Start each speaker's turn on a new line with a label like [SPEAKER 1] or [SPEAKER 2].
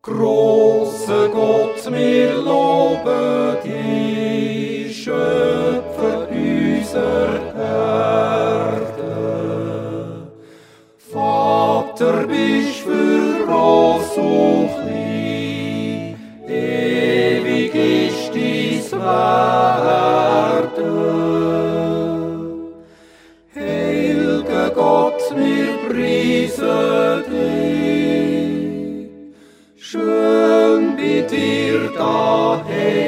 [SPEAKER 1] Großer Gott, wir loben dich, Schöpfer unserer Erde. Vater, bist für gross und klein, ewig ist dein Werden. Heiliger Gott, wir preisen dich, schön bei dir daheim.